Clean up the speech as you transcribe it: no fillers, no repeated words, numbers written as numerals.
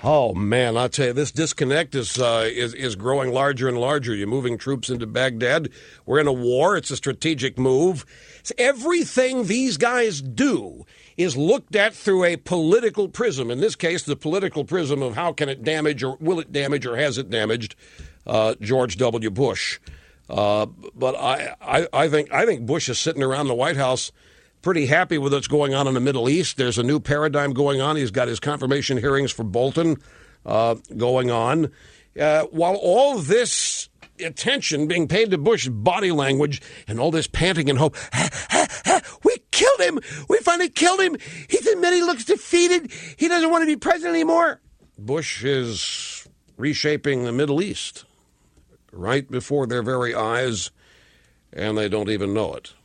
Oh, man, I'll tell you, this disconnect is growing larger and larger. You're moving troops into Baghdad. We're in a war. It's a strategic move. It's everything these guys do is looked at through a political prism. In this case, the political prism of how can it damage or will it damage or has it damaged George W. Bush. But I think Bush is sitting around the White House pretty happy with what's going on in the Middle East. There's a new paradigm going on. He's got his confirmation hearings for Bolton going on. While all this attention being paid to Bush's body language and all this panting and hope, we killed him. We finally killed him. He's admitted he looks defeated. He doesn't want to be president anymore. Bush is reshaping the Middle East right before their very eyes, and they don't even know it.